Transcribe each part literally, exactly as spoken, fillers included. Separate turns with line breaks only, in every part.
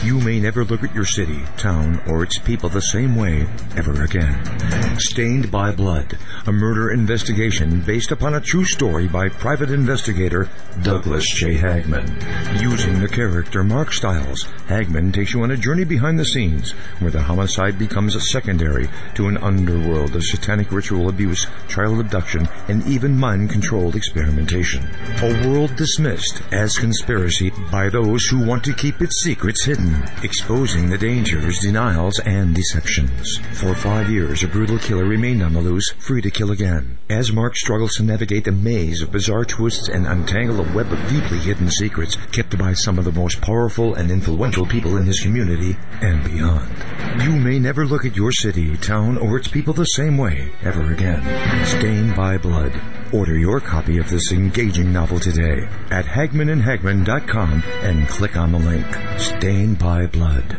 You may never look at your city, town, or its people the same way ever again. Stained by Blood, a murder investigation based upon a true story by private investigator Douglas J. Hagman. Using the character Mark Stiles, Hagman takes you on a journey behind the scenes where the homicide becomes a secondary to an underworld of satanic ritual abuse, child abduction, and even mind-controlled experimentation. A world dismissed as conspiracy by those who want to keep its secrets hidden, exposing the dangers, denials, and deceptions. For five years, a brutal killer remained on the loose, free to kill again. As Mark struggles to navigate the maze of bizarre twists and untangle a web of deeply hidden secrets kept by some of the most powerful and influential people in his community and beyond. You may never look at your city, town, or its people the same way ever again. Stained by Blood. Order your copy of this engaging novel today at hagman and hagman dot com and click on the link. Stained by Blood.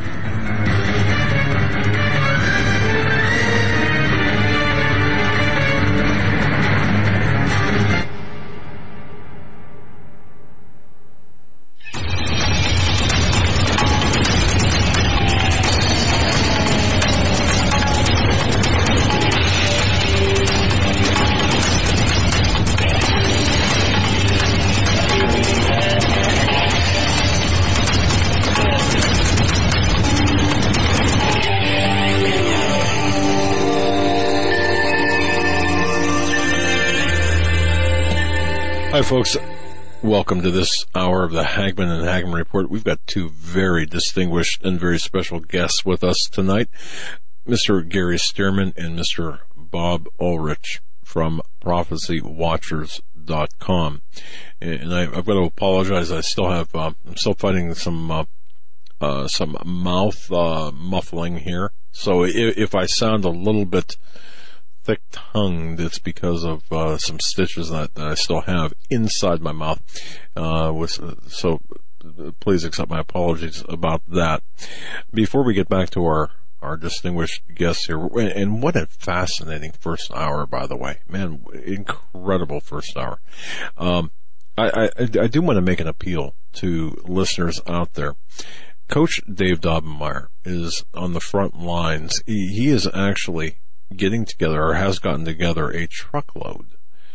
Hi, folks. Welcome to this hour of the Hagman and Hagman Report. We've got two very distinguished and very special guests with us tonight, Mister Gary Stearman and Mister Bob Ulrich from prophecy watchers dot com. And I, I've got to apologize. I still have, uh, I'm still fighting some, uh, uh, some mouth uh, muffling here. So if, if I sound a little bit thick-tongued, it's because of uh, some stitches that, that I still have inside my mouth. Uh, with, so please accept my apologies about that. Before we get back to our, our distinguished guests here, and what a fascinating first hour, by the way. Man, incredible first hour. Um, I, I, I do want to make an appeal to listeners out there. Coach Dave Daubenmire is on the front lines. He, he is actually getting together, or has gotten together, a truckload,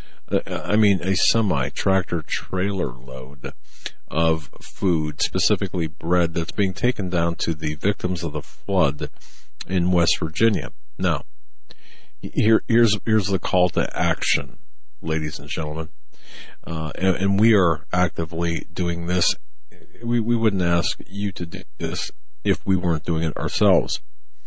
I mean a semi-tractor trailer load of food, specifically bread, that's being taken down to the victims of the flood in West Virginia. Now, here, here's here's the call to action, ladies and gentlemen, uh, and, and we are actively doing this. We, we wouldn't ask you to do this if we weren't doing it ourselves.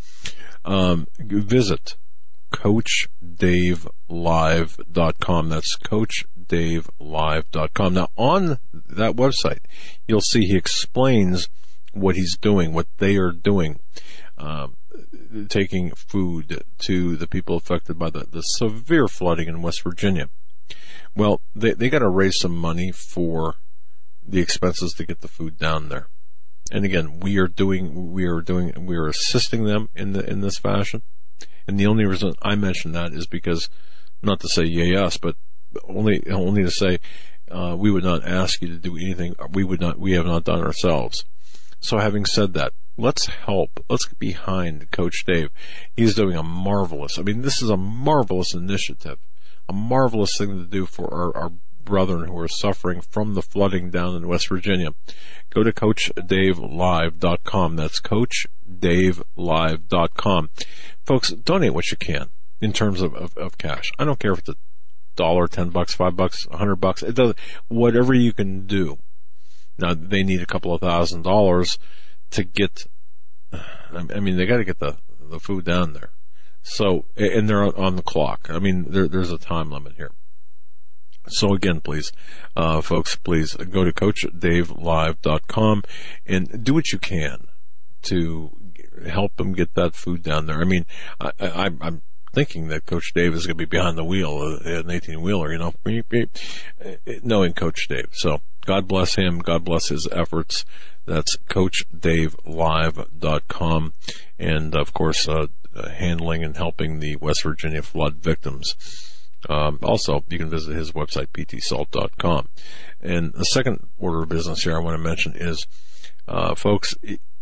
Um, visit coach dave live dot com. That's coach dave live dot com. Now, on that website, you'll see he explains what he's doing, what they are doing, um, taking food to the people affected by the, the severe flooding in West Virginia. Well, they, they got to raise some money for the expenses to get the food down there. And again, we are doing, we are doing, we are assisting them in the, in this fashion. And the only reason I mention that is because, not to say yay us, but only only to say uh, we would not ask you to do anything we would not we have not done ourselves. So, having said that, let's help. Let's get behind Coach Dave. He's doing a marvelous. I mean, this is a marvelous initiative, a marvelous thing to do for our, our brethren who are suffering from the flooding down in West Virginia. Go to coach dave live dot com. That's coach dave live dot com. Folks, donate what you can in terms of, of, of cash. I don't care if it's a dollar, ten bucks, five bucks, a hundred bucks. It doesn't. Whatever you can do. Now, they need a couple of thousand dollars to get. I mean, they got to get the the food down there. So, and they're on the clock. I mean, there, there's a time limit here. So again, please, uh, folks, please go to coach dave live dot com and do what you can to help them get that food down there. I mean, I, I, I'm thinking that Coach Dave is going to be behind the wheel, an eighteen-wheeler, you know, beep, beep, knowing Coach Dave. So God bless him. God bless his efforts. That's coach dave live dot com. And, of course, uh, handling and helping the West Virginia flood victims. Um, also, you can visit his website, p t salt dot com. And the second order of business here I want to mention is, uh, folks,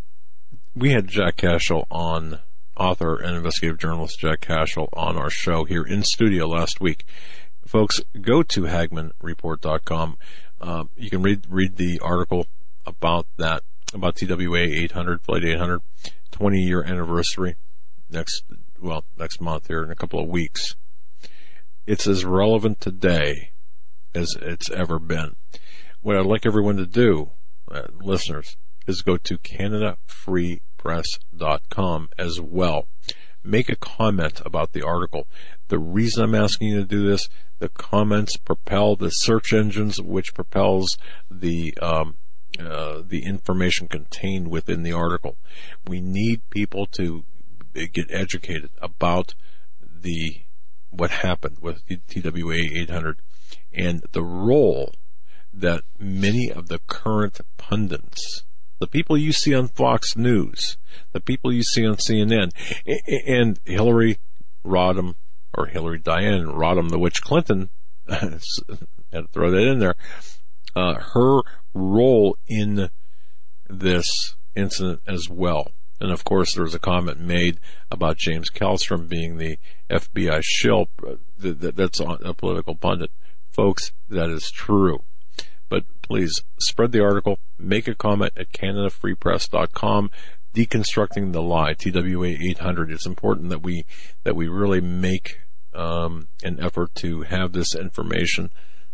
we had Jack Cashel on, author and investigative journalist Jack Cashel, on our show here in studio last week. Folks, go to Hagmann Report dot com. Uh, you can read read the article about that, about T W A eight hundred, Flight eight hundred, twenty year anniversary next, well, next month here in a couple of weeks. It's as relevant today as it's ever been. What I'd like everyone to do, uh, listeners, is go to Canada Free Press dot com as well. Make a comment about the article. The reason I'm asking you to do this, the comments propel the search engines, which propels the um, uh, the information contained within the article. We need people to get educated about the what happened with T W A eight hundred and the role that many of the current pundits, the people you see on Fox News, the people you see on C N N, and Hillary Rodham, or Hillary Diane Rodham, the witch Clinton, had to throw that in there, uh, her role in this incident as well. And of course, there was a comment made about James Kallstrom being the F B I shill. That's a political pundit. Folks, that is true. But please spread the article, make a comment at Canada Free Press dot com, deconstructing the lie, T W A eight hundred. It's important that we that we really make um, an effort to have this information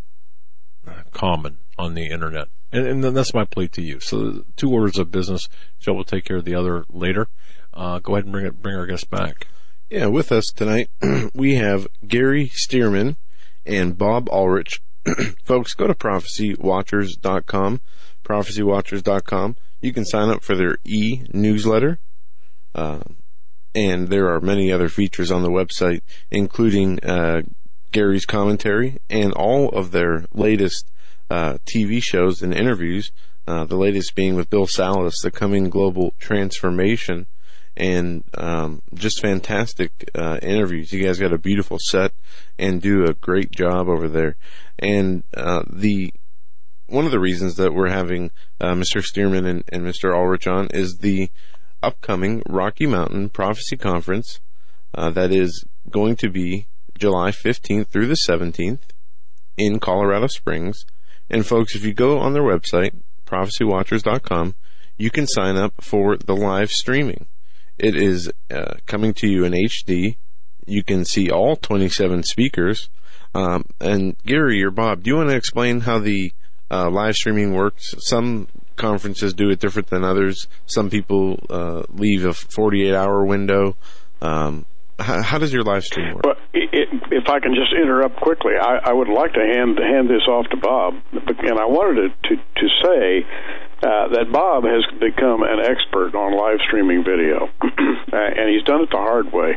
common on the internet. And, and then that's my plea to you. So two orders of business. Joe will take care of the other later. Uh, go ahead and bring it, bring our guest back.
Yeah, with us tonight, we have Gary Stearman and Bob Ulrich. Folks, go to Prophecy Watchers dot com, Prophecy Watchers dot com. You can sign up for their e-newsletter, uh, and there are many other features on the website, including uh, Gary's commentary and all of their latest uh, T V shows and interviews, uh, the latest being with Bill Salas, The Coming Global Transformation, and um, just fantastic uh, interviews. You guys got a beautiful set and do a great job over there. And uh, the one of the reasons that we're having uh, Mister Stearman and, and Mister Ulrich on is the upcoming Rocky Mountain Prophecy Conference uh, that is going to be July fifteenth through the seventeenth in Colorado Springs. And folks, if you go on their website, Prophecy Watchers dot com, you can sign up for the live streaming. It is uh, coming to you in H D. You can see all twenty-seven speakers. Um, and Gary or Bob, do you want to explain how the uh, live streaming works? Some conferences do it different than others. Some people uh, leave a forty-eight hour window. Um, how, how does your live stream work?
Well, it, if I can just interrupt quickly, I, I would like to hand hand this off to Bob, and I wanted to to, to say uh, that Bob has become an expert on live streaming video, and he's done it the hard way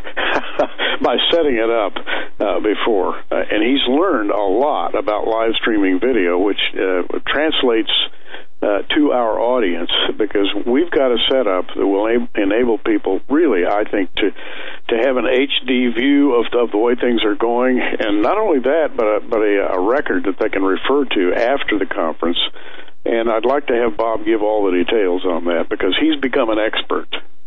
by setting it up uh, before, uh, and he's learned a lot about live streaming video, which uh, translates Uh, to our audience, because we've got a setup that will enable people, really, I think, to to have an H D view of, of the way things are going, and not only that, but a, but a, a record that they can refer to after the conference. And I'd like to have Bob give all the details on that, because he's become an expert.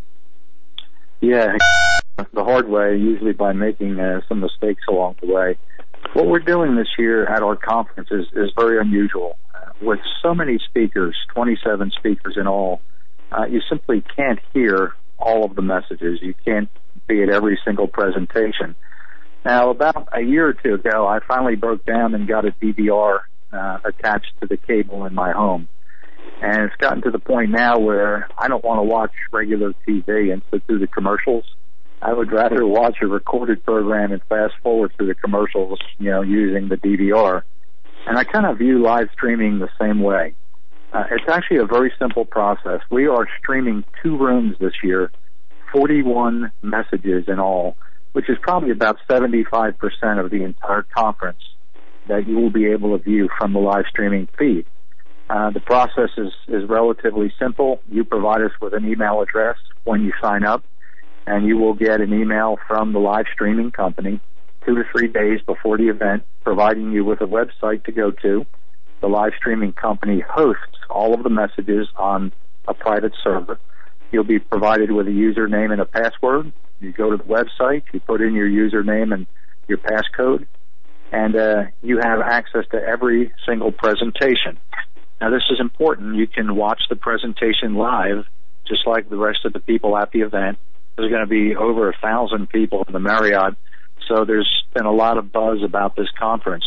Yeah, the hard way, usually by making uh, some mistakes along the way. What we're doing this year at our conference is, is very unusual. With so many speakers, twenty-seven speakers in all, uh, you simply can't hear all of the messages. You can't be at every single presentation. Now, about a year or two ago, I finally broke down and got a D V R uh, attached to the cable in my home. And it's gotten to the point now where I don't want to watch regular T V and sit through the commercials. I would rather watch a recorded program and fast forward through the commercials, you know, using the D V R. And I kind of view live streaming the same way. Uh, it's actually a very simple process. We are streaming two rooms this year, forty-one messages in all, which is probably about seventy-five percent of the entire conference that you will be able to view from the live streaming feed. Uh, the process is, is relatively simple. You provide us with an email address when you sign up, and you will get an email from the live streaming company two to three days before the event, providing you with a website to go to. The live streaming company hosts all of the messages on a private server. you'll be provided with a username and a password. You go to the website, you put in your username and your passcode, and uh, you have access to every single presentation. Now, this is important. You can watch the presentation live, just like the rest of the people at the event. There's going to be over a thousand people in the Marriott, so there's been a lot of buzz about this conference.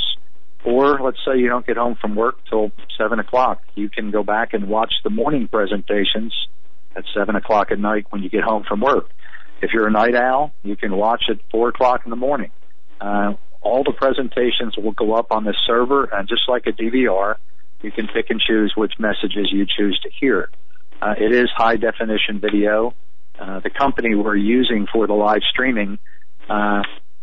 Or let's say you don't get home from work till seven o'clock. You can go back and watch the morning presentations at seven o'clock at night when you get home from work. If you're a night owl, you can watch at four o'clock in the morning. Uh, all the presentations will go up on this server, and just like a D V R, you can pick and choose which messages you choose to hear. Uh, it is high-definition video. Uh, the company we're using for the live streaming uh,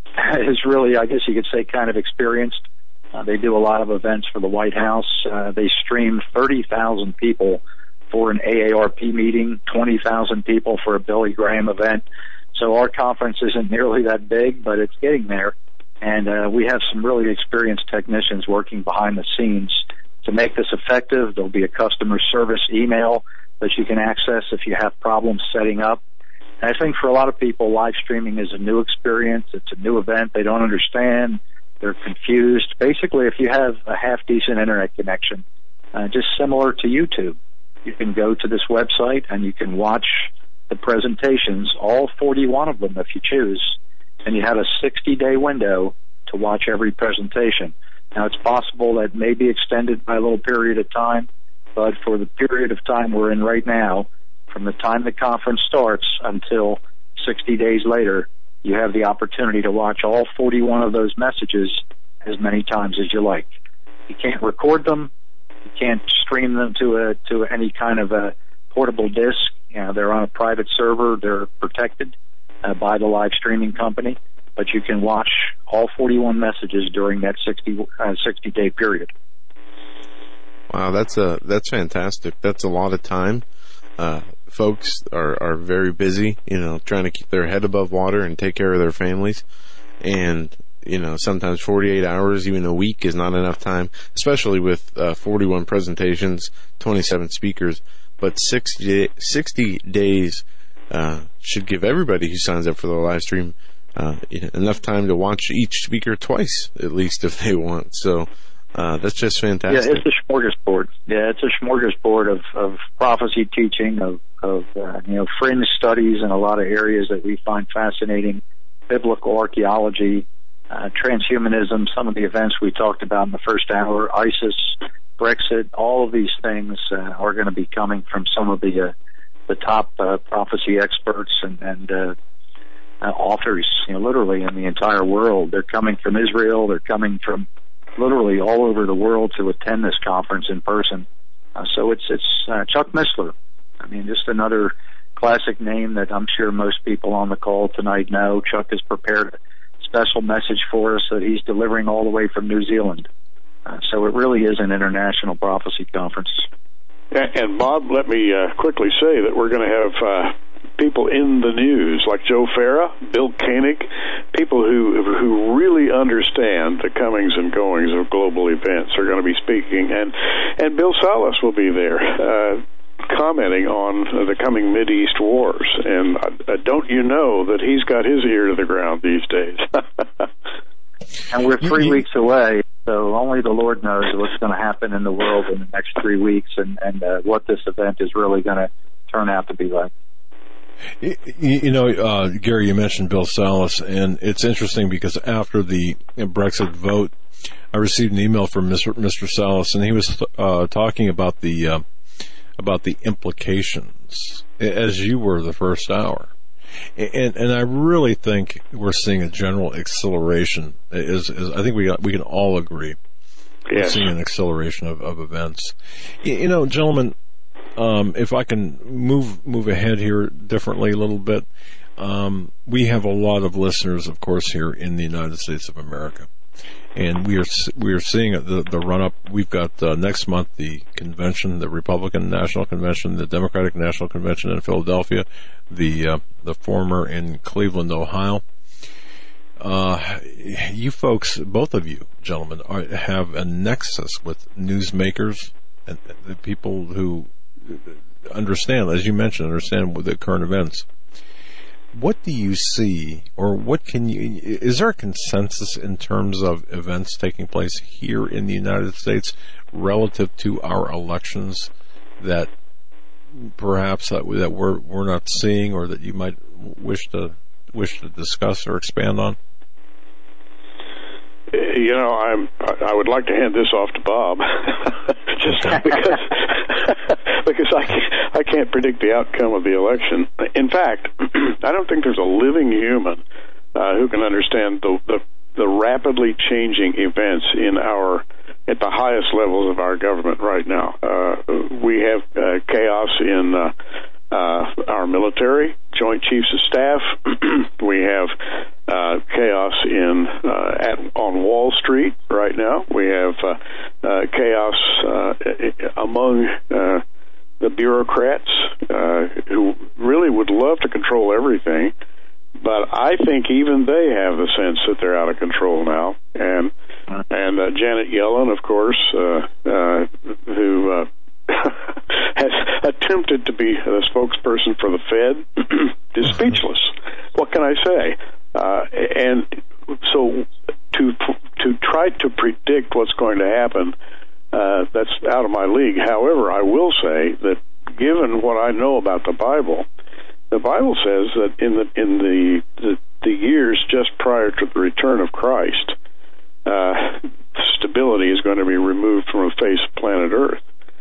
is really, I guess you could say, kind of experienced. Uh, they do a lot of events for the White House. Uh, they stream thirty thousand people for an A A R P meeting, twenty thousand people for a Billy Graham event. So our conference isn't nearly that big, but it's getting there. And uh, we have some really experienced technicians working behind the scenes to make this effective. There'll be a customer service email that you can access if you have problems setting up. And I think for a lot of people, live streaming is a new experience. It's a new event. They don't understand. They're confused. Basically, if you have a half-decent internet connection, uh, just similar to YouTube, you can go to this website and you can watch the presentations, all forty-one of them if you choose, and you have a sixty-day window to watch every presentation. Now, it's possible that may be extended by a little period of time, but for the period of time we're in right now, from the time the conference starts until sixty days later, you have the opportunity to watch all forty-one of those messages as many times as you like. You can't record them. You can't stream them to a to any kind of a portable disk. You know, they're on a private server. They're protected uh, by the live streaming company. But you can watch all forty-one messages during that sixty, uh, sixty day period.
Wow, that's a that's fantastic. That's a lot of time. Uh, folks are, are very busy, you know, trying to keep their head above water and take care of their families. And, you know, sometimes forty-eight hours, even a week, is not enough time, especially with uh, forty-one presentations, twenty-seven speakers. But sixty, sixty days uh, should give everybody who signs up for the live stream uh, enough time to watch each speaker twice, at least, if they want. So uh, that's just fantastic.
Yeah, it's a smorgasbord. Yeah, it's a smorgasbord of, of prophecy teaching, of, of uh, you know, fringe studies in a lot of areas that we find fascinating, biblical archaeology, uh, transhumanism, some of the events we talked about in the first hour, ISIS, Brexit. All of these things uh, are going to be coming from some of the uh, the top uh, prophecy experts and, and uh, uh, authors, you know, literally in the entire world. They're coming from Israel. They're coming from literally all over the world to attend this conference in person. Uh, so it's it's uh, Chuck Missler. I mean, just another classic name that I'm sure most people on the call tonight know. Chuck has prepared a special message for us that he's delivering all the way from New Zealand. Uh, so it really is an international prophecy conference.
And, and Bob, let me uh, quickly say that we're going to have uh, people in the news like Joe Farah, Bill Koenig, people who who really understand the comings and goings of global events are going to be speaking, and and Bill Salas will be there. Uh, commenting on uh, the coming Mideast wars, and uh, don't you know that he's got his ear to the ground these days?
And we're three weeks away, so only the Lord knows what's going to happen in the world in the next three weeks and, and uh, what this event is really going to turn out to be like.
You, you know, uh, Gary, you mentioned Bill Salas, and it's interesting because after the Brexit vote, I received an email from Mister Mister Salas, and he was uh, talking about the uh, about the implications, as you were the first hour. And and I really think we're seeing a general acceleration. Is, is I think we got, we can all agree. Yes. We're seeing an acceleration of, of events. You, you know, gentlemen, um, if I can move move ahead here differently a little bit, um, we have a lot of listeners, of course, here in the United States of America. And we are we are seeing the the run up. We've got uh, next month the convention, the Republican National Convention, the Democratic National Convention in Philadelphia, the uh, the former in Cleveland, Ohio. Uh, you folks, both of you gentlemen, are, have a nexus with newsmakers and the people who understand, as you mentioned, understand with the current events. What do you see, or what can you, is there a consensus in terms of events taking place here in the United States relative to our elections that perhaps that, that we're, we're not seeing, or that you might wish to, wish to discuss or expand on?
You know, I'm. I would like to hand this off to Bob, just because because I can't, I can't predict the outcome of the election. In fact, I don't think there's a living human uh, who can understand the, the the rapidly changing events in our at the highest levels of our government right now. Uh, we have uh, chaos in uh, uh, our military, Joint Chiefs of Staff. We have uh, chaos in uh, at, on Wall Street right now. We have uh, uh, chaos uh, among uh, the bureaucrats uh, who really would love to control everything, but I think even they have the sense that they're out of control now. And and uh, Janet Yellen, of course, uh, uh, who uh, has attempted to be the spokesperson for the Fed, is speechless. What can I say? Uh, and so to to try to predict what's going to happen, uh, that's out of my league. However, I will say that given what I know about the Bible, the Bible says that in the in the the, the years just prior to the return of Christ, uh, stability is going to be removed from the face of planet Earth,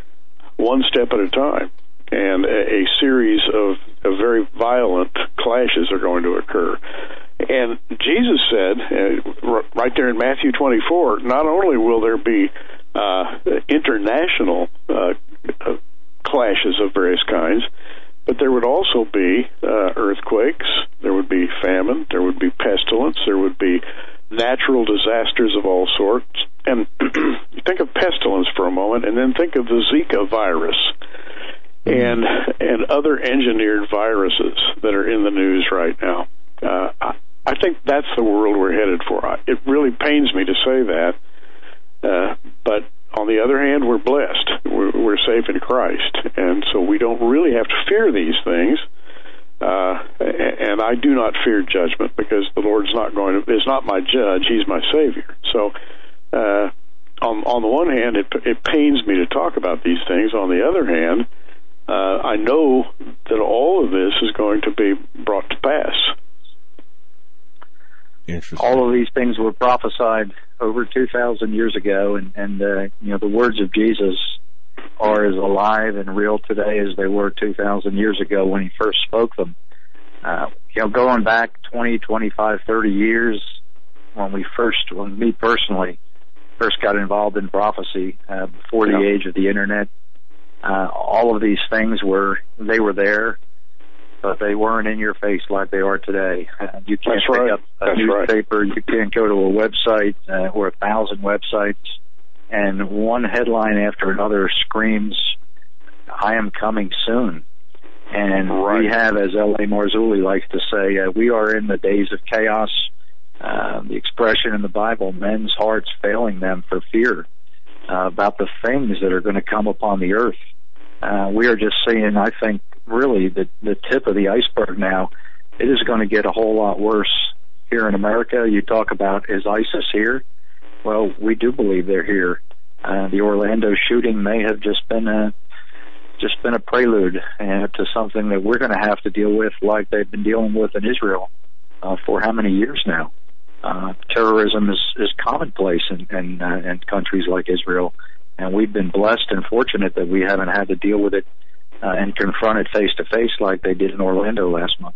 one step at a time, and a, a series of, of very violent clashes are going to occur. And Jesus said, uh, right there in Matthew twenty-four, not only will there be uh, international uh, uh, clashes of various kinds, but there would also be uh, earthquakes, there would be famine, there would be pestilence, there would be natural disasters of all sorts. And think of pestilence for a moment, and then think of the Zika virus and and other engineered viruses that are in the news right now. Uh, I, I think that's the world we're headed for. It really pains me to say that, uh, but on the other hand, we're blessed. We're, we're safe in Christ, and so we don't really have to fear these things. Uh, and I do not fear judgment, because the Lord's not going to is not my judge; He's my Savior. So, uh, on on the one hand, it it pains me to talk about these things. On the other hand, uh, I know that all of this is going to be brought to pass.
All of these things were prophesied over two thousand years ago, and, and uh, you know, the words of Jesus are as alive and real today as they were two thousand years ago when He first spoke them. Uh, you know, going back twenty, twenty-five, thirty years, when we first, when me personally first got involved in prophecy, uh, before the yeah. age of the Internet, uh, all of these things were, they were there, but they weren't in your face like they are today. Uh, you can't
That's
pick
right.
up a
That's
newspaper.
Right.
You can't go to a website uh, or a thousand websites, and one headline after another screams, "I am coming soon." And
right.
we have, as L A Marzulli likes to say, uh, we are in the days of chaos. Uh, the expression in the Bible, men's hearts failing them for fear uh, about the things that are going to come upon the earth. Uh, we are just seeing, I think, really the, the tip of the iceberg now. It is going to get a whole lot worse here in America. You talk about, is ISIS here? Well, we do believe they're here. Uh, the Orlando shooting may have just been a just been a prelude uh, to something that we're going to have to deal with, like they've been dealing with in Israel uh, for how many years now. Uh, terrorism is, is commonplace in, in, uh, in countries like Israel, and we've been blessed and fortunate that we haven't had to deal with it uh, and confront it face to face like they did in Orlando last month.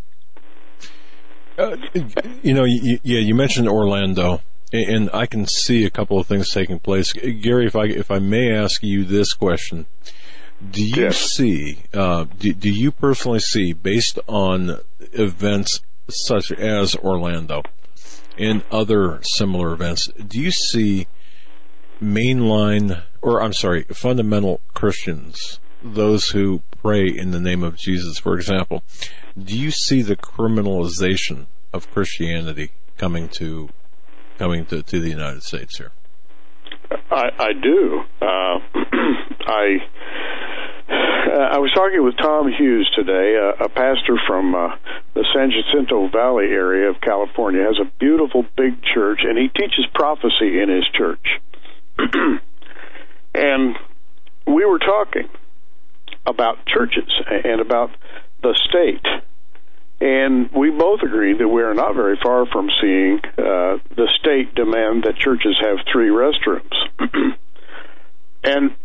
Uh, you know, you, yeah, you mentioned Orlando, and I can see a couple of things taking place. Gary, if I if I may ask you this question, do you
yes.
see, uh, do, do you personally see, based on events such as Orlando and other similar events, do you see mainline, or I'm sorry, fundamental Christians, those who pray in the name of Jesus, for example, do you see the criminalization of Christianity coming to coming to, to the United States here?
I, I do. Uh, I uh, I was talking with Tom Hughes today, uh, a pastor from uh, the San Jacinto Valley area of California. Has a beautiful big church, and he teaches prophecy in his church. And we were talking about churches and about the state. And we both agreed that we are not very far from seeing uh, the state demand that churches have three restrooms. And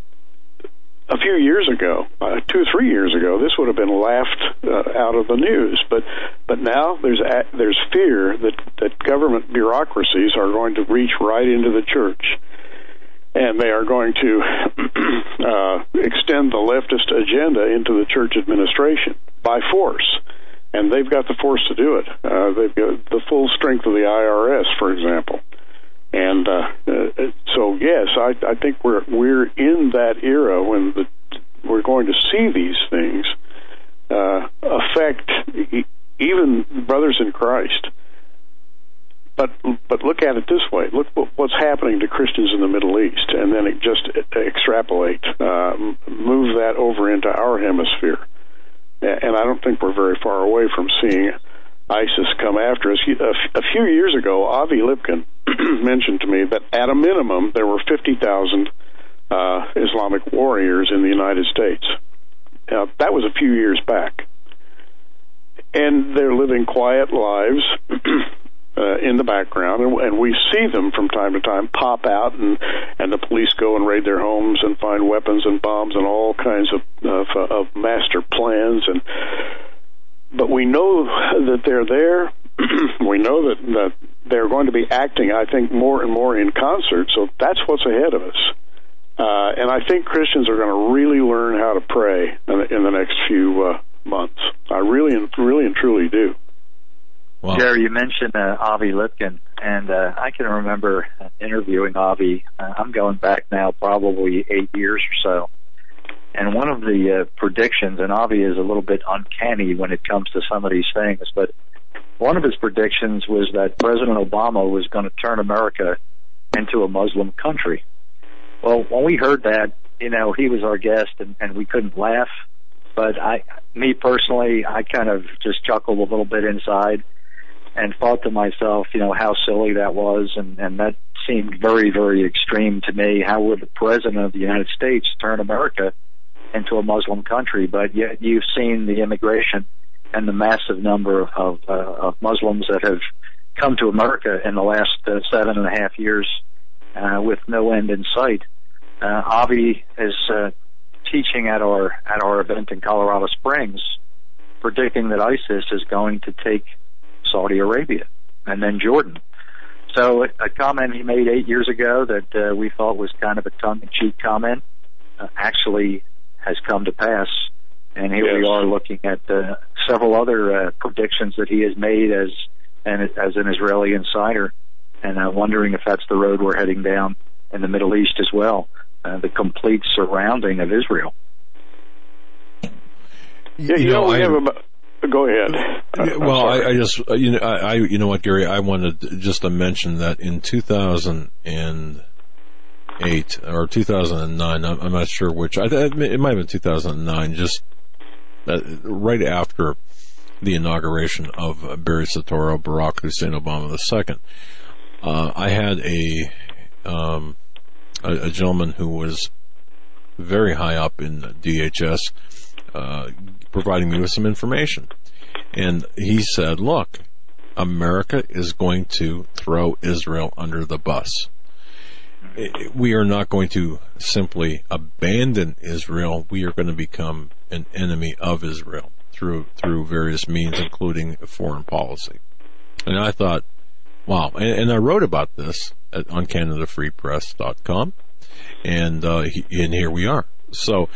a few years ago, uh, two or three years ago, this would have been laughed uh, out of the news. But but now there's a, there's fear that, that government bureaucracies are going to reach right into the church, and they are going to uh, extend the leftist agenda into the church administration by force. And they've got the force to do it. Uh, they've got the full strength of the I R S, for example. And uh, uh, so, yes, I, I think we're we're in that era when the, we're going to see these things uh, affect e- even brothers in Christ. But but look at it this way: look what's happening to Christians in the Middle East, and then it just extrapolate, uh, move that over into our hemisphere. And I don't think we're very far away from seeing ISIS come after us. A few years ago, Avi Lipkin mentioned to me that at a minimum there were fifty thousand uh, Islamic warriors in the United States. Now, that was a few years back. And they're living quiet lives uh, in the background, and, and we see them from time to time pop out, and, and the police go and raid their homes and find weapons and bombs and all kinds of, of, of master plans. And but we know that they're there. We know that, that they're going to be acting, I think, more and more in concert. So that's what's ahead of us. Uh, and I think Christians are going to really learn how to pray in the, in the next few uh, months. I really, really and truly do.
Wow. Jerry, you mentioned uh, Avi Lipkin, and uh, I can remember interviewing Avi. Uh, I'm going back now probably eight years or so. And one of the uh, predictions, and Avi is a little bit uncanny when it comes to some of these things, but one of his predictions was that President Obama was going to turn America into a Muslim country. Well, when we heard that, you know, he was our guest, and, and we couldn't laugh. But I, me personally, I kind of just chuckled a little bit inside and thought to myself, you know, how silly that was, and, and that seemed very, very extreme to me. How would the President of the United States turn America into a Muslim country? But yet you've seen the immigration and the massive number of, uh, of Muslims that have come to America in the last uh, seven and a half years uh, with no end in sight. Uh, Avi is uh, teaching at our at our event in Colorado Springs, predicting that ISIS is going to take Saudi Arabia and then Jordan. So a comment he made eight years ago that uh, we thought was kind of a tongue-in-cheek comment uh, actually has come to pass. And here yes. we are looking at uh, several other uh, predictions that he has made as and as an Israeli insider, and uh, wondering if that's the road we're heading down in the Middle East as well, uh, the complete surrounding of Israel.
Yeah, you, you know, know we I, have about... Go ahead.
Uh, well, I, I just, you know, I, I, you know what, Gary, I wanted just to mention that in two thousand eight or two thousand nine, I'm, I'm not sure which, I, it might have been two thousand nine, just uh, right after the inauguration of uh, Barry Soetoro, Barack Hussein Obama the second, uh, I had a, um, a, a gentleman who was very high up in D H S, uh, providing me with some information. And he said, look, America is going to throw Israel under the bus. We are not going to simply abandon Israel. We are going to become an enemy of Israel through through various means, including foreign policy. And I thought, wow. And, and I wrote about this at, on Canada Free Press dot com. And, uh, and here we are. So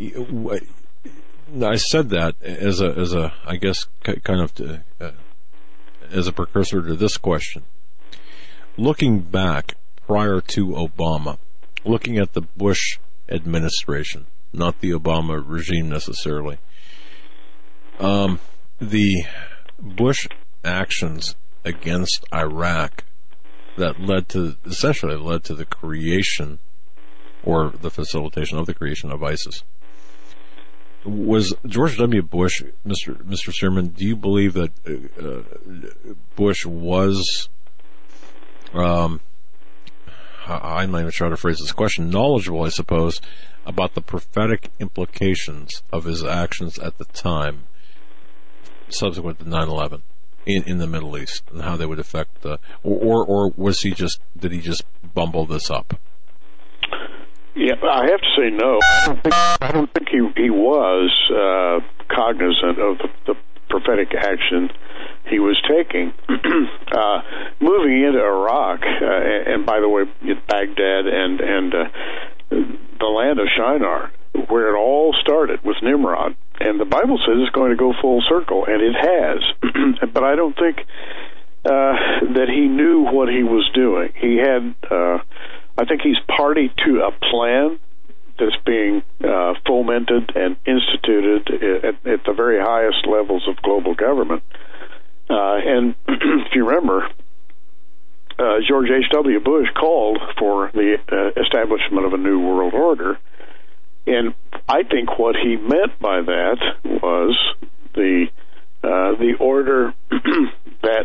I said that as a, as a, I guess, kind of to, uh, as a precursor to this question. Looking back prior to Obama, looking at the Bush administration, not the Obama regime necessarily, um, the Bush actions against Iraq that led to, essentially led to the creation or the facilitation of the creation of ISIS. was George W. Bush, Mister Mister Stearman, do you believe that uh, Bush was, um, I'm not even trying to phrase this question, knowledgeable, I suppose, about the prophetic implications of his actions at the time subsequent to nine eleven in, in the Middle East and how they would affect the, or, or, or was he just, did he just bumble this up?
Yeah, I have to say no. I don't think, I don't think he, he was uh, cognizant of the, the prophetic action he was taking. uh, moving into Iraq, uh, and by the way, Baghdad and, and uh, the land of Shinar, where it all started with Nimrod, and the Bible says it's going to go full circle, and it has. But I don't think uh, that he knew what he was doing. He had... Uh, I think he's party to a plan that's being uh, fomented and instituted at, at the very highest levels of global government. Uh, and if you remember, uh, George H W. Bush called for the uh, establishment of a new world order. And I think what he meant by that was the uh, the order that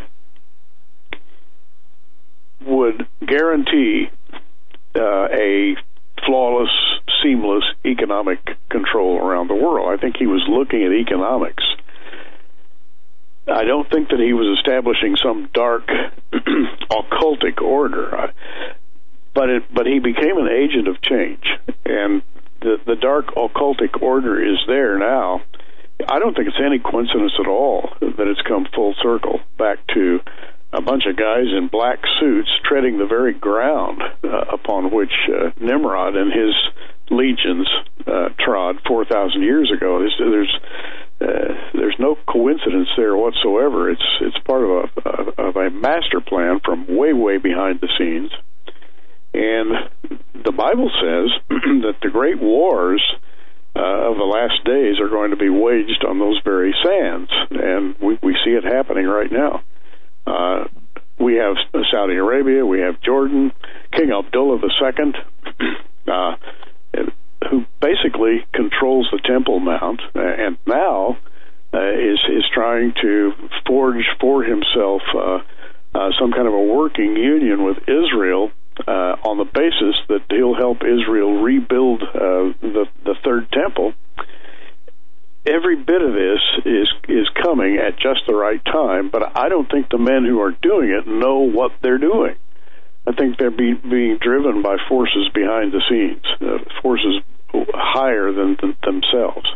would guarantee Uh, a flawless, seamless economic control around the world. I think he was looking at economics. I don't think that he was establishing some dark, occultic order, but it, but he became an agent of change, and the the dark occultic order is there now. I don't think it's any coincidence at all that it's come full circle back to a bunch of guys in black suits treading the very ground uh, upon which uh, Nimrod and his legions uh, trod four thousand years ago. There's there's, uh, there's no coincidence there whatsoever. It's it's part of a of a master plan from way way behind the scenes. And the Bible says that the great wars uh, of the last days are going to be waged on those very sands, and we we see it happening right now. Uh, we have Saudi Arabia, we have Jordan, King Abdullah the Second, uh, who basically controls the Temple Mount, and now uh, is is trying to forge for himself uh, uh, some kind of a working union with Israel uh, on the basis that he'll help Israel rebuild uh, the the Third Temple. Every bit of this is is coming at just the right time, but I don't think the men who are doing it know what they're doing. I think they're be, being driven by forces behind the scenes, uh, forces higher than, than themselves.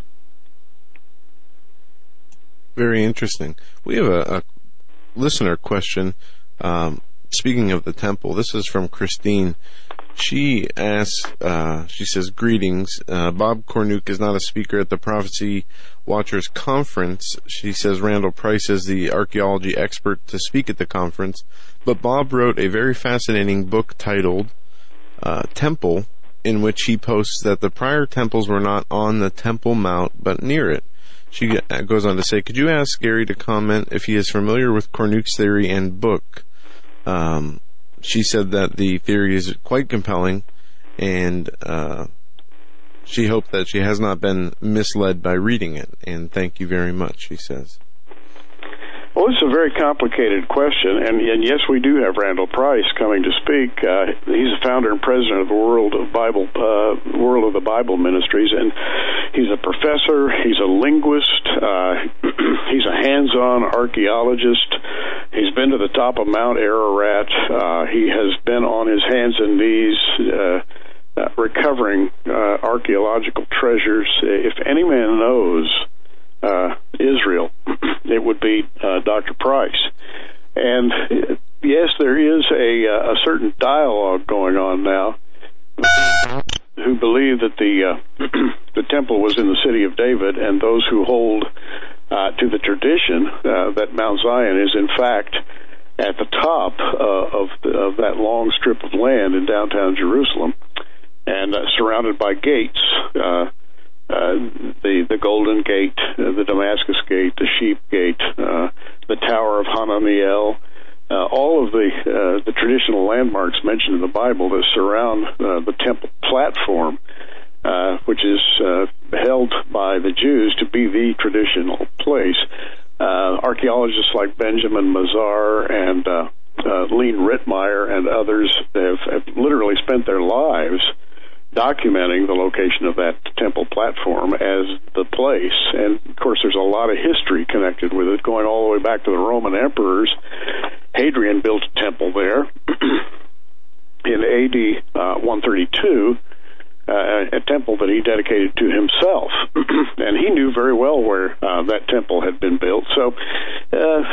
Very interesting. We have a, a listener question. Um, speaking of the temple, this is from Christine. She asks, uh, she says, greetings. Uh, Bob Cornuke is not a speaker at the Prophecy Watchers Conference. She says Randall Price is the archaeology expert to speak at the conference. But Bob wrote a very fascinating book titled uh, Temple, in which he posts that the prior temples were not on the Temple Mount, but near it. She goes on to say, could you ask Gary to comment if he is familiar with Cornuke's theory and book? Um... She said that the theory is quite compelling, and uh, she hoped that she has not been misled by reading it. And thank you very much, she says.
Well, it's a very complicated question, and, and yes, we do have Randall Price coming to speak. Uh, he's the founder and president of the World of Bible, uh, World of the Bible Ministries, and he's a professor. He's a linguist. Uh, he's a hands-on archaeologist. He's been to the top of Mount Ararat. Uh, he has been on his hands and knees uh, uh, recovering uh, archaeological treasures. If any man knows Uh, Israel, it would be uh, Doctor Price. And uh, yes, there is a, uh, a certain dialogue going on now who believe that the uh, the temple was in the city of David, and those who hold uh, to the tradition uh, that Mount Zion is in fact at the top uh, of, the, of that long strip of land in downtown Jerusalem, and uh, surrounded by gates. Uh, Uh, the the Golden Gate, uh, the Damascus Gate, the Sheep Gate, uh, the Tower of Hananiel, uh, all of the uh, the traditional landmarks mentioned in the Bible that surround uh, the temple platform. uh, which is uh, held by the Jews to be the traditional place. Uh, archaeologists like Benjamin Mazar and uh, uh, Lean Rittmeyer and others have, have literally spent their lives documenting the location of that temple platform as the place. And, of course, there's a lot of history connected with it, going all the way back to the Roman emperors. Hadrian built a temple there in A D uh, one thirty-two, uh, a temple that he dedicated to himself. And he knew very well where uh, that temple had been built. So uh,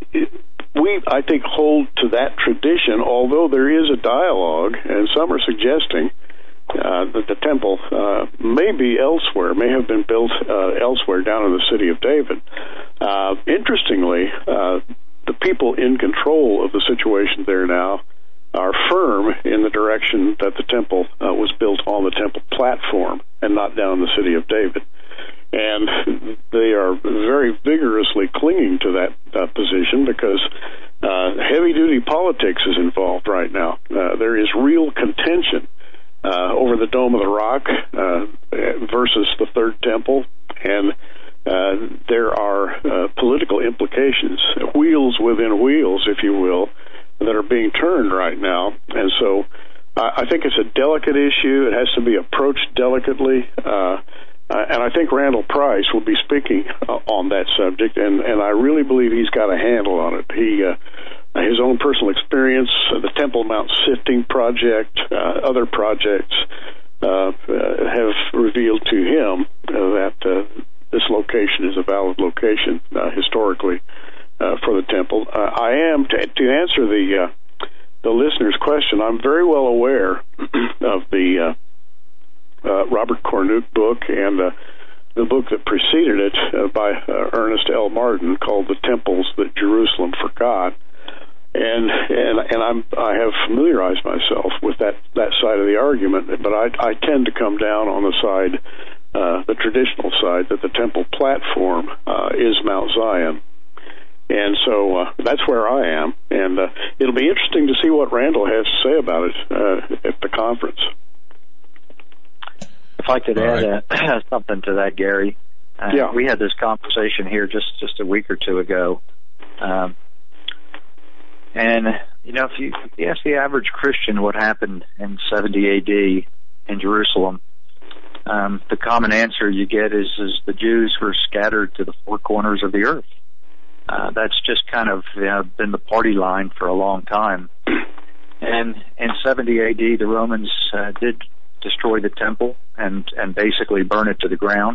we, I think, hold to that tradition, although there is a dialogue, and some are suggesting Uh, that the temple uh, may be elsewhere, may have been built uh, elsewhere down in the city of David. Uh, interestingly, uh, the people in control of the situation there now are firm in the direction that the temple uh, was built on the temple platform and not down in the city of David. And they are very vigorously clinging to that uh, position because uh, heavy-duty politics is involved right now. Uh, there is real contention Uh, over the Dome of the Rock uh, versus the Third Temple, and uh, there are uh, political implications, wheels within wheels, if you will, that are being turned right now. And so I, I think it's a delicate issue. It has to be approached delicately, uh, uh, and I think Randall Price will be speaking uh, on that subject, and, and I really believe he's got a handle on it. He uh, His own personal experience, uh, the Temple Mount Sifting Project, uh, other projects uh, uh, have revealed to him uh, that uh, this location is a valid location uh, historically uh, for the temple. Uh, I am, to, to answer the uh, the listener's question, I'm very well aware of the uh, uh, Robert Cornuke book and uh, the book that preceded it uh, by uh, Ernest L. Martin called The Temples That Jerusalem Forgot. And and and I'm I have familiarized myself with that, that side of the argument, but I I tend to come down on the side, uh, the traditional side, that the temple platform uh, is Mount Zion, and so uh, that's where I am, and uh, it'll be interesting to see what Randall has to say about it uh, at the conference.
If I could add right. uh, something to that, Gary, uh,
yeah.
we had this conversation here just just a week or two ago. Um, And, you know, if you, if you ask the average Christian what happened in seventy A D in Jerusalem, um, the common answer you get is, is the Jews were scattered to the four corners of the earth. Uh, that's just kind of you know, been the party line for a long time. And in seventy A D, the Romans uh, did destroy the temple and, and basically burn it to the ground.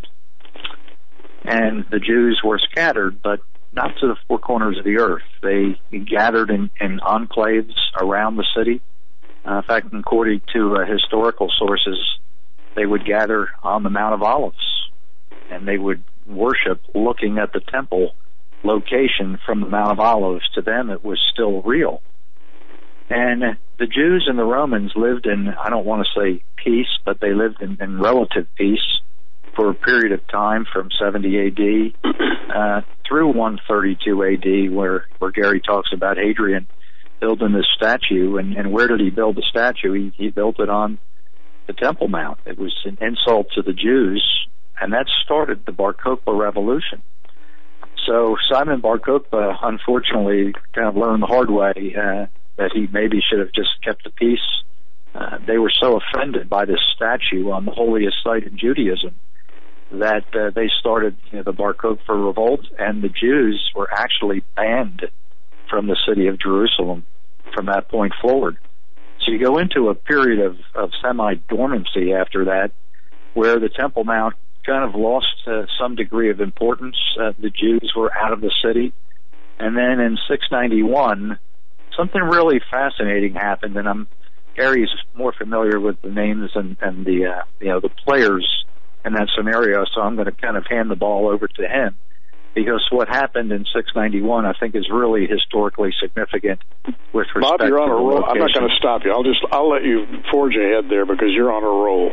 And the Jews were scattered, but not to the four corners of the earth. They gathered in, in enclaves around the city. Uh, in fact, according to uh, historical sources, they would gather on the Mount of Olives, and they would worship looking at the temple location from the Mount of Olives. To them, it was still real. And the Jews and the Romans lived in, I don't want to say peace, but they lived in, in relative peace for a period of time from seventy A D uh, through one thirty-two A D, where, where Gary talks about Hadrian building this statue. And, and where did he build the statue? He, he built it on the Temple Mount. It was an insult to the Jews, and that started the Bar Kokhba Revolution. So Simon Bar Kokhba, unfortunately, kind of learned the hard way uh, that he maybe should have just kept the peace. Uh, they were so offended by this statue on the holiest site in Judaism that uh, they started you know, the Bar Kokhba revolt, and the Jews were actually banned from the city of Jerusalem from that point forward. So you go into a period of, of semi-dormancy after that, where the Temple Mount kind of lost uh, some degree of importance. Uh, the Jews were out of the city. And then in six ninety-one, something really fascinating happened, and I'm Gary's more familiar with the names and, and the uh, you know the players in that scenario, so I'm going to kind of hand the ball over to him, because what happened in six ninety-one, I think, is really historically significant with respect
Bob, you're on
to
a roll. I'm not going to stop you. I'll just I'll let you forge ahead there because you're on a roll.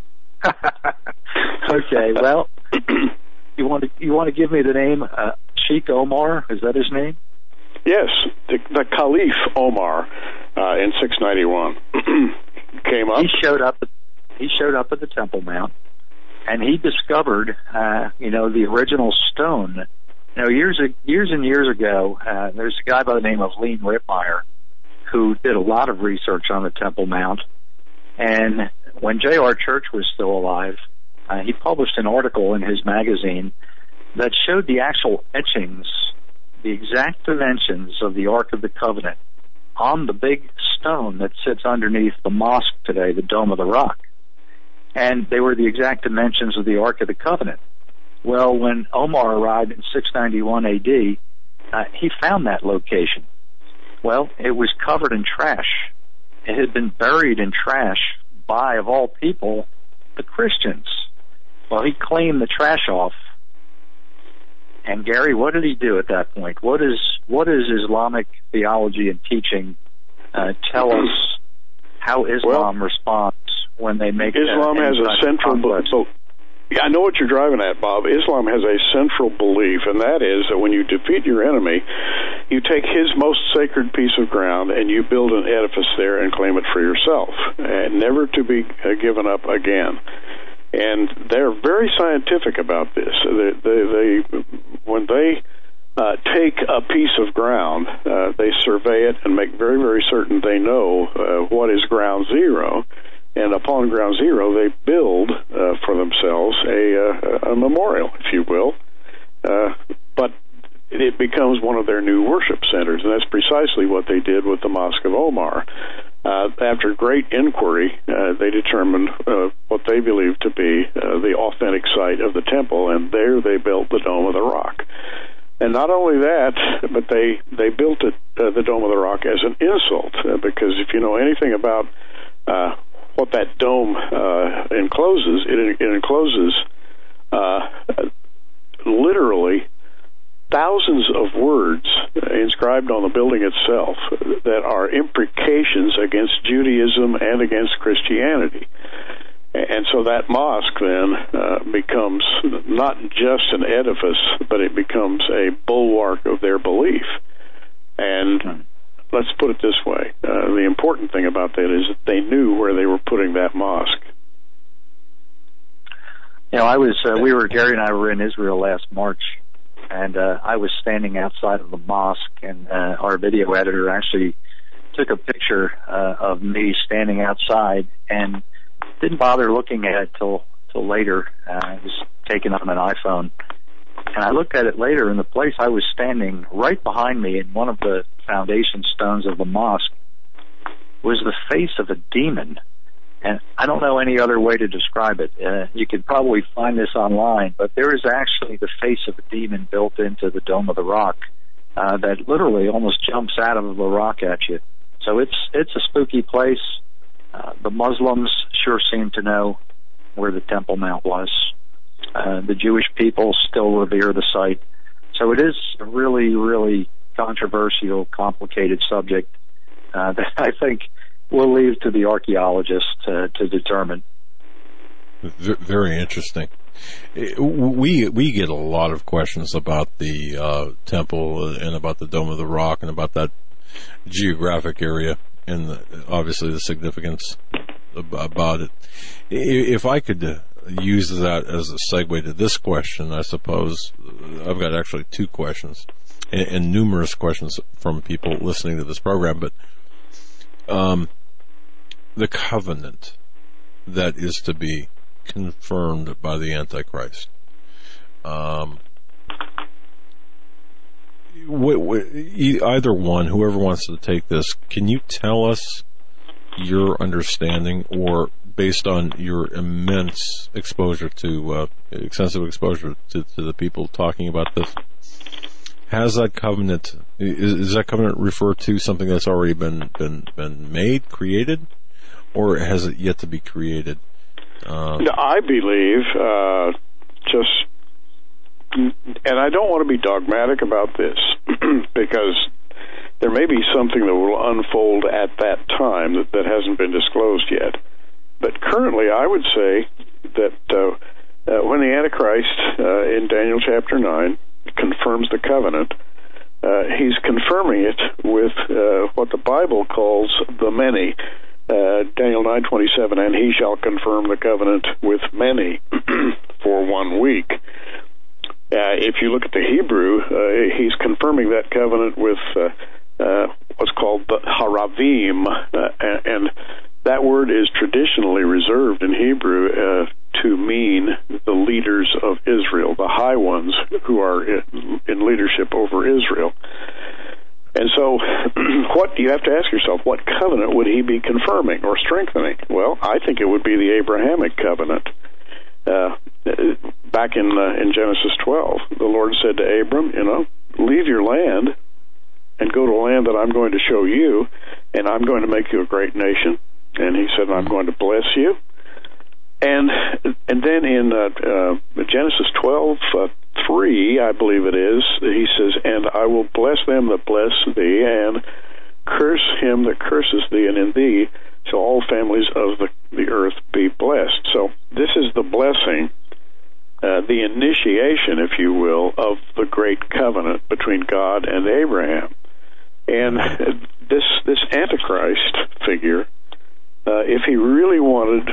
Okay, well, you want to you want to give me the name uh, Sheikh Omar? Is that his name?
Yes, the, the Caliph Omar uh, in six ninety-one came up.
He showed up. he showed up at the Temple Mount, and he discovered, uh, you know, the original stone. You know, years years and years ago, uh, there's a guy by the name of Lean Rittmeyer who did a lot of research on the Temple Mount. And when J R Church was still alive, uh, he published an article in his magazine that showed the actual etchings, the exact dimensions of the Ark of the Covenant on the big stone that sits underneath the mosque today, the Dome of the Rock. And they were the exact dimensions of the Ark of the Covenant. Well, when Omar arrived in six ninety-one A D, uh, he found that location. Well, it was covered in trash. It had been buried in trash by, of all people, the Christians. Well, he cleaned the trash off. And Gary, what did he do at that point? What is what is Islamic theology and teaching uh, tell us how Islam well, responds when they make
Islam
a,
has a central belief. So, yeah, I know what you're driving at, Bob. Islam has a central belief, and that is that when you defeat your enemy, you take his most sacred piece of ground and you build an edifice there and claim it for yourself, and never to be uh, given up again. And they're very scientific about this. They, they, they when they uh, take a piece of ground, uh, they survey it and make very, very certain they know uh, what is ground zero. And upon ground zero, they build uh, for themselves a, uh, a memorial, if you will. Uh, but it becomes one of their new worship centers, and that's precisely what they did with the Mosque of Omar. Uh, after great inquiry, uh, they determined uh, what they believed to be uh, the authentic site of the temple, and there they built the Dome of the Rock. And not only that, but they, they built it, uh, the Dome of the Rock as an insult, uh, because if you know anything about uh, what that dome uh, encloses, it, it encloses uh, literally thousands of words inscribed on the building itself that are imprecations against Judaism and against Christianity. And so that mosque then uh, becomes not just an edifice, but it becomes a bulwark of their belief. And let's put it this way. Uh, the important thing about that is that they knew where they were putting that mosque.
You know, I was, uh, we were, Gary and I were in Israel last March, and uh, I was standing outside of the mosque, and uh, our video editor actually took a picture uh, of me standing outside and didn't bother looking at it till, till later. Uh, it was taken on an iPhone. And I looked at it later, and the place I was standing right behind me in one of the foundation stones of the mosque was the face of a demon. And I don't know any other way to describe it. Uh, you could probably find this online, but there is actually the face of a demon built into the Dome of the Rock uh, that literally almost jumps out of the rock at you. So it's it's a spooky place. Uh, the Muslims sure seem to know where the Temple Mount was. Uh, the Jewish people still revere the site. So it is a really, really controversial, complicated subject uh, that I think we'll leave to the archaeologists uh, to determine.
Very interesting. We we get a lot of questions about the uh, temple and about the Dome of the Rock and about that geographic area and the, obviously the significance about it. If I could use that as a segue to this question, I suppose I've got actually two questions and, and numerous questions from people listening to this program, but um, the covenant that is to be confirmed by the Antichrist. Um, wh- wh- either one, whoever wants to take this, can you tell us your understanding, or based on your immense exposure to, uh, extensive exposure to, to the people talking about this, has that covenant, is, is that covenant refer to something that's already been, been, been made, created, or has it yet to be created? Uh,
I believe, uh, just, and I don't want to be dogmatic about this, because there may be something that will unfold at that time that, that hasn't been disclosed yet. But currently, I would say that uh, uh, when the Antichrist, uh, in Daniel chapter nine, confirms the covenant, uh, he's confirming it with uh, what the Bible calls the many. uh, Daniel nine twenty-seven, and he shall confirm the covenant with many for one week. Uh, if you look at the Hebrew, uh, he's confirming that covenant with uh, uh, what's called the Haravim, uh, and that word is traditionally reserved in Hebrew uh, to mean the leaders of Israel, the high ones who are in, in leadership over Israel. And so, what you have to ask yourself, what covenant would he be confirming or strengthening? Well, I think it would be the Abrahamic covenant. Uh, back in uh, in Genesis twelve, the Lord said to Abram, you know, leave your land and go to a land that I'm going to show you, and I'm going to make you a great nation. And he said, I'm going to bless you. And and then in uh, uh, Genesis twelve, uh, three, I believe it is, he says, and I will bless them that bless thee, and curse him that curses thee, and in thee shall all families of the, the earth be blessed. So this is the blessing, uh, the initiation, if you will, of the great covenant between God and Abraham. And this this Antichrist figure, uh, if he really wanted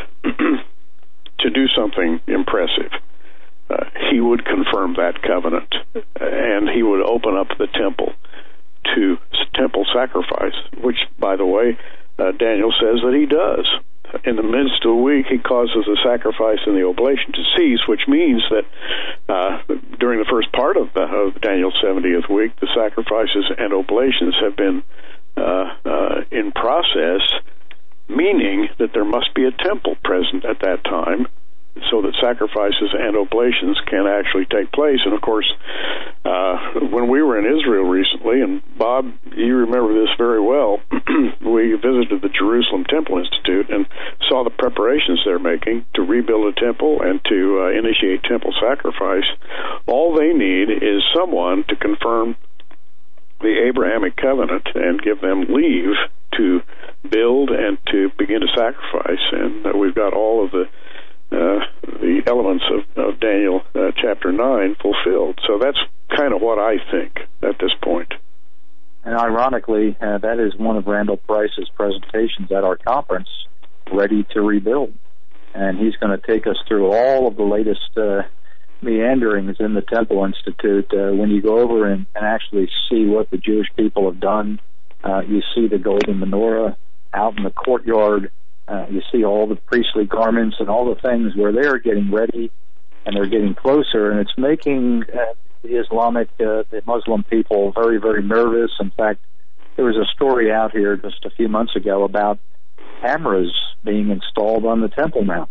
to do something impressive, uh, he would confirm that covenant, and he would open up the temple to temple sacrifice, which, by the way, uh, Daniel says that he does. In the midst of a week, he causes the sacrifice and the oblation to cease, which means that uh, during the first part of, the, of Daniel's seventieth week, the sacrifices and oblations have been uh, uh, in process, meaning that there must be a temple present at that time so that sacrifices and oblations can actually take place. And, of course, uh, when we were in Israel recently, and Bob, you remember this very well, we visited the Jerusalem Temple Institute and saw the preparations they're making to rebuild a temple and to uh, initiate temple sacrifice. All they need is someone to confirm the Abrahamic covenant and give them leave to build and to begin to sacrifice. And uh, we've got all of the Uh, the elements of, of Daniel uh, chapter nine fulfilled. So that's kind of what I think at this point.
And ironically, uh, that is one of Randall Price's presentations at our conference, Ready to Rebuild. And he's going to take us through all of the latest uh, meanderings in the Temple Institute. Uh, when you go over and, and actually see what the Jewish people have done, uh, you see the golden menorah out in the courtyard. Uh, you see all the priestly garments and all the things where they're getting ready and they're getting closer, and it's making uh, the Islamic, uh, the Muslim people very, very nervous. In fact, there was a story out here just a few months ago about cameras being installed on the Temple Mount.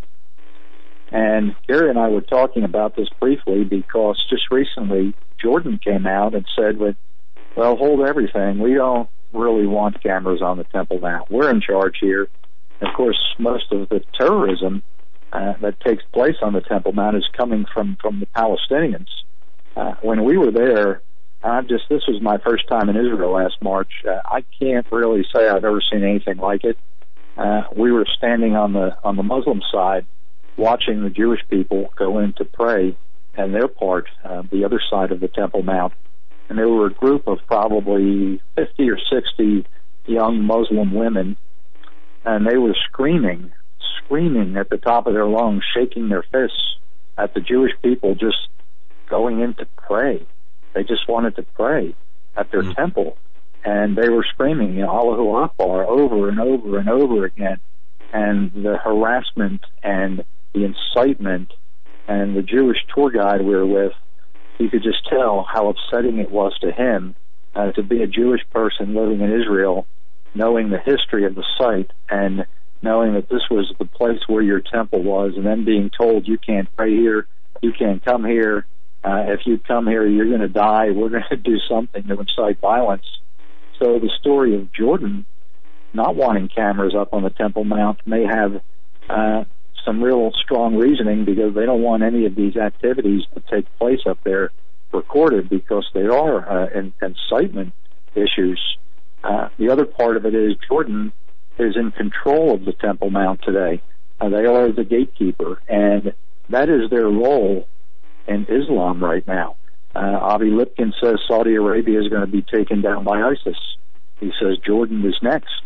And Gary and I were talking about this briefly because just recently Jordan came out and said, well, hold everything. We don't really want cameras on the Temple Mount. We're in charge here. Of course, most of the terrorism uh, that takes place on the Temple Mount is coming from, from the Palestinians. Uh, when we were there, I just this was my first time in Israel last March. Uh, I can't really say I've ever seen anything like it. Uh, we were standing on the on the Muslim side, watching the Jewish people go in to pray, and their part, uh, the other side of the Temple Mount, and there were a group of probably fifty or sixty young Muslim women. And they were screaming, screaming at the top of their lungs, shaking their fists at the Jewish people just going in to pray. They just wanted to pray at their mm. temple. And they were screaming, you know, Allahu Akbar over and over and over again. And the harassment and the incitement, and the Jewish tour guide we were with, you could just tell how upsetting it was to him uh, to be a Jewish person living in Israel, knowing the history of the site and knowing that this was the place where your temple was, and then being told you can't pray here, you can't come here, uh, if you come here you're going to die, we're going to do something to incite violence. So the story of Jordan not wanting cameras up on the Temple Mount may have uh, some real strong reasoning, because they don't want any of these activities to take place up there recorded, because they are uh, in, incitement issues. Uh, the other part of it is Jordan is in control of the Temple Mount today. Uh, they are the gatekeeper, and that is their role in Islam right now. Uh, Avi Lipkin says Saudi Arabia is going to be taken down by ISIS. He says Jordan is next.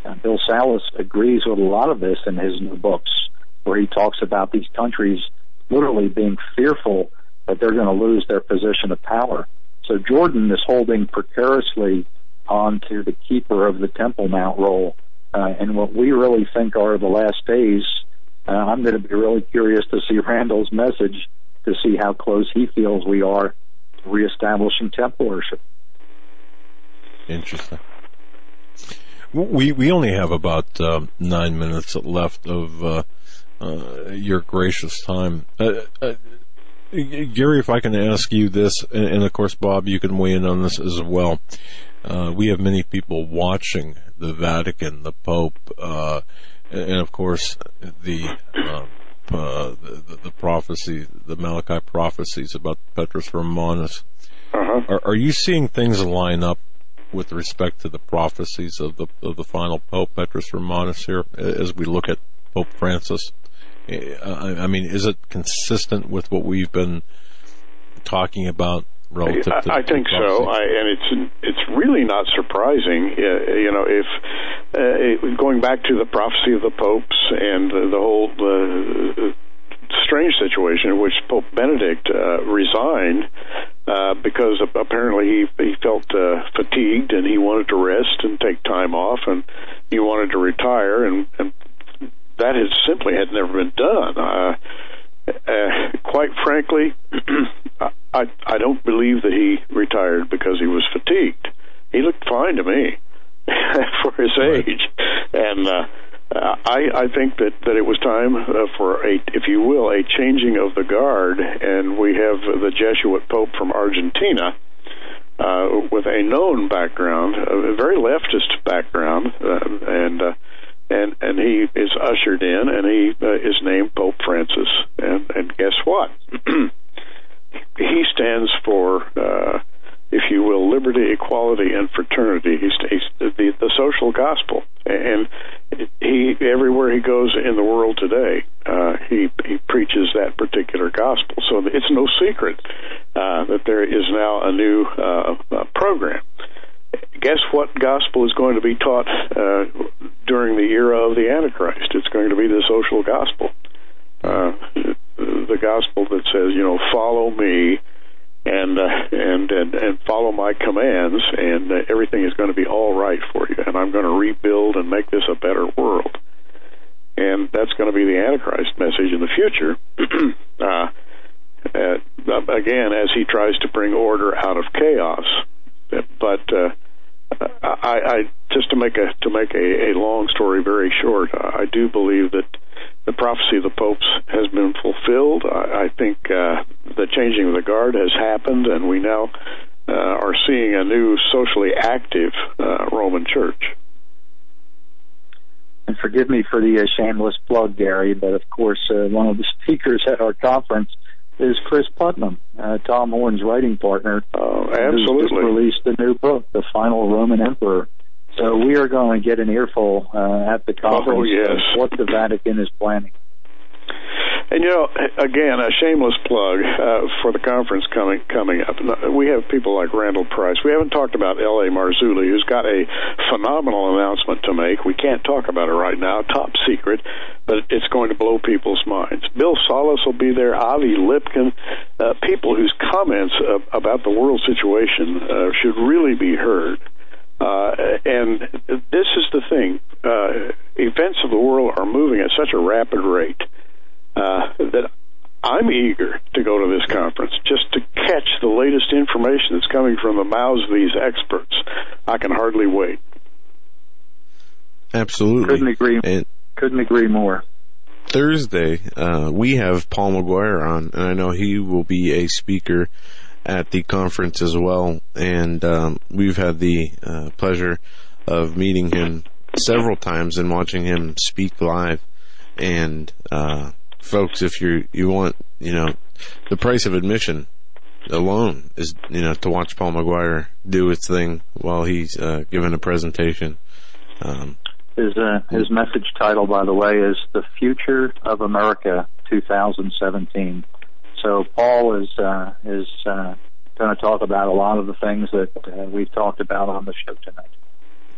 Uh, Bill Salus agrees with a lot of this in his new books, where he talks about these countries literally being fearful that they're going to lose their position of power. So Jordan is holding precariously on to the keeper of the Temple Mount role. Uh, and what we really think are the last days, uh, I'm going to be really curious to see Randall's message to see how close he feels we are to reestablishing temple worship.
Interesting. We we only have about uh, nine minutes left of uh, uh, your gracious time. Uh, uh, Gary, if I can ask you this, and, and of course, Bob, you can weigh in on this as well. Uh, we have many people watching the Vatican, the Pope, uh, and of course, the, uh, uh, the the prophecy, the Malachi prophecies about Petrus Romanus.
Uh-huh.
Are, are you seeing things line up with respect to the prophecies of the of the final Pope, Petrus Romanus, here, as we look at Pope Francis? I, I mean, is it consistent with what we've been talking about relative to
I, I think so, I, and it's it's really not surprising. Uh, you know, if uh, going back to the prophecy of the popes and the, the whole uh, strange situation in which Pope Benedict uh, resigned uh, because apparently he he felt uh, fatigued and he wanted to rest and take time off and he wanted to retire, and, and that has simply had never been done. Uh, uh, quite frankly, I I don't believe that he retired because he was fatigued. He looked fine to me for his age, and uh, I I think that, that it was time uh, for a, if you will, a changing of the guard, and we have the Jesuit Pope from Argentina uh, with a known background, a very leftist background, uh, and. Uh, And and he is ushered in, and he uh, is named Pope Francis. And, and guess what? He stands for, uh, if you will, liberty, equality, and fraternity. He's, he's the, the social gospel, and he everywhere he goes in the world today, uh, he he preaches that particular gospel. So it's no secret uh, that there is now a new uh, uh, program. Guess what gospel is going to be taught uh, during the era of the Antichrist? It's going to be the social gospel. Uh, the gospel that says, you know, follow me and uh, and, and and follow my commands, and uh, everything is going to be all right for you, and I'm going to rebuild and make this a better world. And that's going to be the Antichrist message in the future. uh, uh, again, as he tries to bring order out of chaos. But uh, I, I just to make a to make a, a long story very short, I do believe that the prophecy of the popes has been fulfilled. I, I think uh, the changing of the guard has happened, and we now uh, are seeing a new socially active uh, Roman Church.
And forgive me for the uh, shameless plug, Gary, but of course uh, one of the speakers at our conference is Chris Putnam, uh, Tom Horn's writing partner.
Oh, absolutely.
Who just released a new book, The Final Roman Emperor. So we are going to get an earful uh, at the conference
oh, yes.
of what the Vatican is planning.
And, you know, again, a shameless plug uh, for the conference coming coming up. We have people like Randall Price. We haven't talked about L A Marzulli, who's got a phenomenal announcement to make. We can't talk about it right now, top secret, but it's going to blow people's minds. Bill Salus will be there, Avi Lipkin, uh, people whose comments uh, about the world situation uh, should really be heard. Uh, and this is the thing. Uh, events of the world are moving at such a rapid rate Uh, that I'm eager to go to this conference just to catch the latest information that's coming from the mouths of these experts. I can hardly wait.
Absolutely.
Couldn't agree.
And
couldn't agree more.
Thursday, uh, we have Paul McGuire on, and I know he will be a speaker at the conference as well. And um, we've had the uh, pleasure of meeting him several times and watching him speak live. And uh, folks, if you you want, you know, the price of admission alone is, you know, to watch Paul McGuire do its thing while he's uh, giving a presentation. Um,
his uh, his message title, by the way, is "The Future of America twenty seventeen." So Paul is uh, is uh, going to talk about a lot of the things that uh, we've talked about on the show tonight.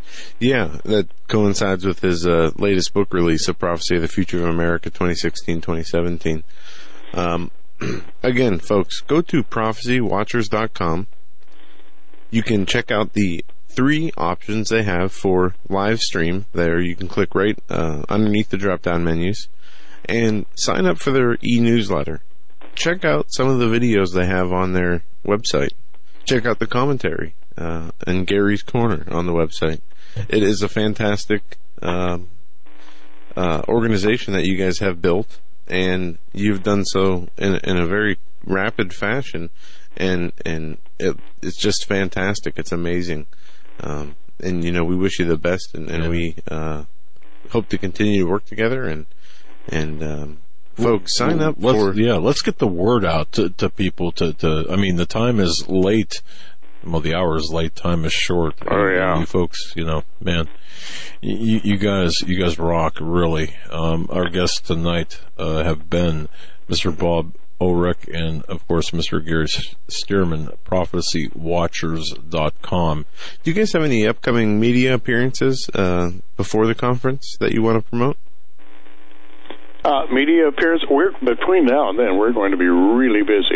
Yeah, that coincides with his uh, latest book release, A Prophecy of the Future of America, twenty sixteen to twenty seventeen. Um, again, folks, go to prophecy watchers dot com. You can check out the three options they have for live stream there. You can click right uh, underneath the drop-down menus and sign up for their e-newsletter. Check out some of the videos they have on their website. Check out the commentary uh, and Gary's Corner on the website. It is a fantastic um, uh, organization that you guys have built, and you've done so in, in a very rapid fashion, and and it, it's just fantastic. It's amazing, um, and you know we wish you the best, and, and we uh, hope to continue to work together. And and um, folks, sign up
let's,
for
yeah. Let's get the word out to, to people. To, to I mean, the time is late. Well, the hour is late. Time is short.
Oh yeah,
you folks. You know, man, you, you guys, you guys rock. Really. Um, our guests tonight uh, have been Mister Bob Ulrich and, of course, Mister Gary Stearman, prophecy watchers dot com.
Do you guys have any upcoming media appearances uh, before the conference that you want to promote?
Uh, media appearance. We're between now and then we're going to be really busy,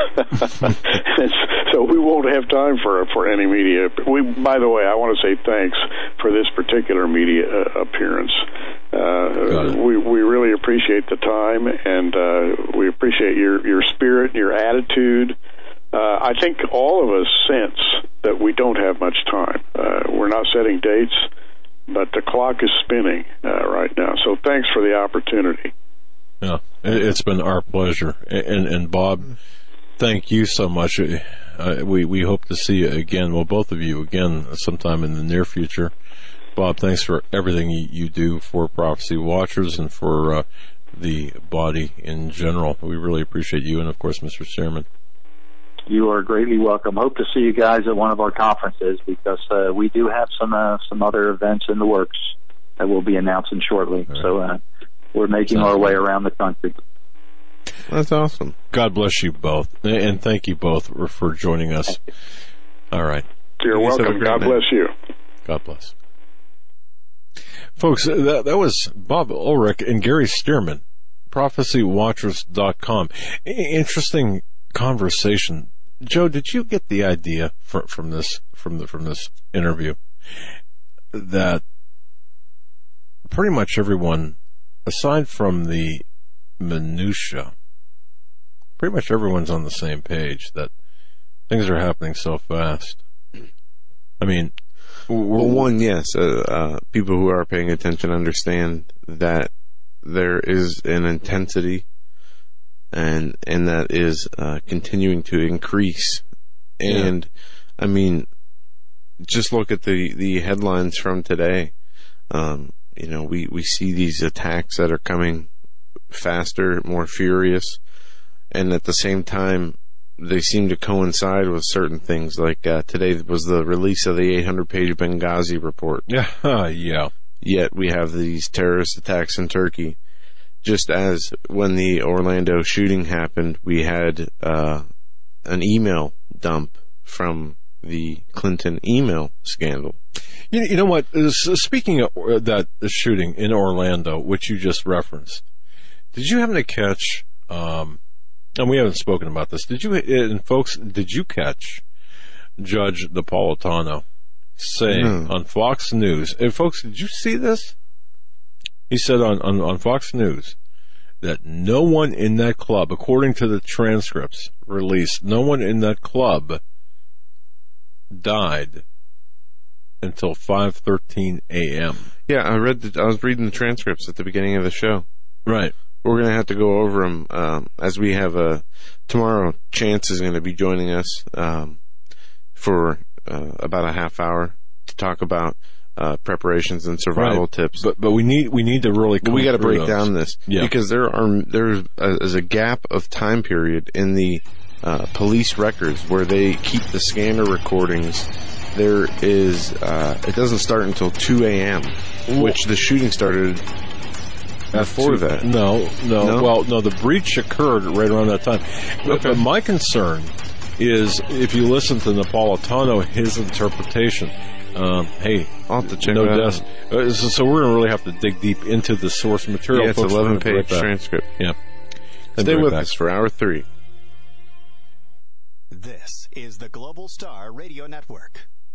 so we won't have time for for any media. We, by the way, I want to say thanks for this particular media uh, appearance. Uh, we we really appreciate the time, and uh, we appreciate your your spirit, your attitude. Uh, I think all of us sense that we don't have much time. Uh, we're not setting dates, but the clock is spinning uh, right now. So thanks for the opportunity.
Yeah, it's been our pleasure. And, and Bob, thank you so much. Uh, we, we hope to see you again, well, both of you again sometime in the near future. Bob, thanks for everything you do for Prophecy Watchers and for uh, the body in general. We really appreciate you and, of course, Mister Stearman.
You are greatly welcome. Hope to see you guys at one of our conferences, because uh, we do have some uh, some other events in the works that we'll be announcing shortly. Right. So uh, we're making Sounds our way around the country.
That's awesome.
God bless you both, and thank you both for joining us. All right.
You're welcome. God bless you.
God bless. Folks, that, that was Bob Ulrich and Gary Stearman, prophecy watchers dot com. Interesting conversation. Joe, did you get the idea from, from this from the from this interview that pretty much everyone, aside from the minutia, pretty much everyone's on the same page that things are happening so fast? I mean,
well, one, yes, uh, uh, people who are paying attention understand that there is an intensity, and and that is uh, continuing to increase. And yeah. I mean, just look at the, the headlines from today. Um, you know, we, we see these attacks that are coming faster, more furious, and at the same time, they seem to coincide with certain things. Like uh, today was the release of the eight hundred page Benghazi report.
Yeah, uh, yeah.
Yet we have these terrorist attacks in Turkey. Just as when the Orlando shooting happened, we had uh, an email dump from the Clinton email scandal.
You, you know what? Speaking of that shooting in Orlando, which you just referenced, did you happen to catch, um, and we haven't spoken about this, did you, and folks, did you catch Judge Napolitano saying no. on Fox News, and folks, did you see this? He said on, on, on Fox News that no one in that club, according to the transcripts released, no one in that club died until five thirteen a.m.
Yeah, I read. The, I was reading the transcripts at the beginning of the show.
Right.
We're going to have to go over them um, as we have a tomorrow. Chance is going to be joining us um, for uh, about a half hour to talk about Uh, preparations and survival
right.
tips,
but but we need we need to really
we got to break
those.
down this
yeah.
because there are there's a, there's a gap of time period in the uh, police records where they keep the scanner recordings. There is uh, it doesn't start until two a.m., which the shooting started before two, that.
No, no,
no,
well, no, the breach occurred right around that time.
Okay.
But, but my concern is if you listen to Napolitano, his interpretation. Um, hey,
I'll have to check
no
it out.
deaths. Uh, so, so we're going to really have to dig deep into the source material.
Yeah, it's
folks.
eleven
We're gonna be
page
right back.
transcript.
Yeah. I'll be
Stay
right
with
back.
us for hour three.
This is the Global Star Radio Network.